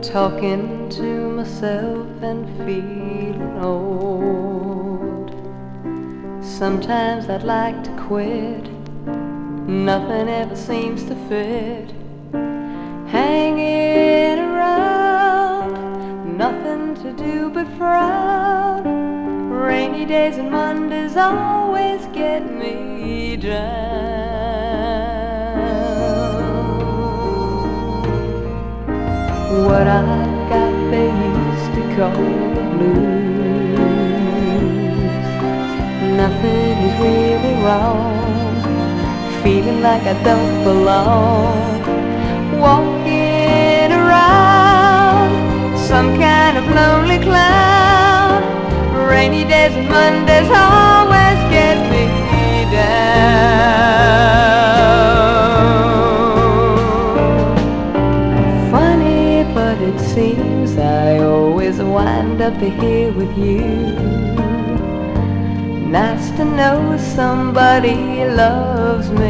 talking to myself and feeling old. Sometimes I'd like to quit, nothing ever seems to fit. Hanging around, nothing to do but frown. Rainy days and Mondays always get me down. What I've got they used to call the blues. Nothing is really wrong, feeling like I don't belong. Walking around, some kind of lonely clown. Rainy days and Mondays always get me down. Funny, but it seems I always wind up here with you. Nice to know somebody loves me.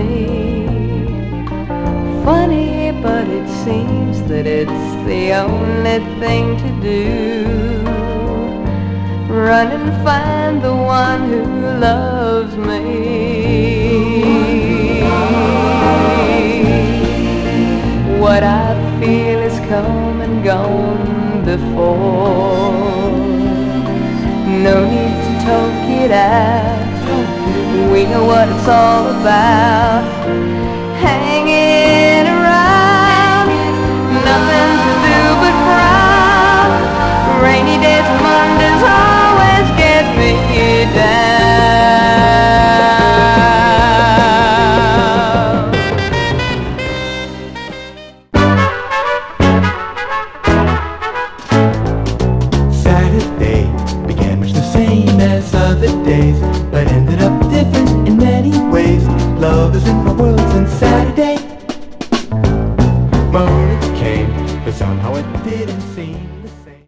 Funny, but it seems that it's the only thing to do. Run and find the one who loves me. What I feel is come and gone before. No need to talk it out, we know what it's all about. Hanging around, nothing to do but frown. Rainy days and Mondays always get me down. Saturday began much the same as other days, but ended up different in many ways. Love is in my world since Saturday. Morning came, but somehow it didn't seem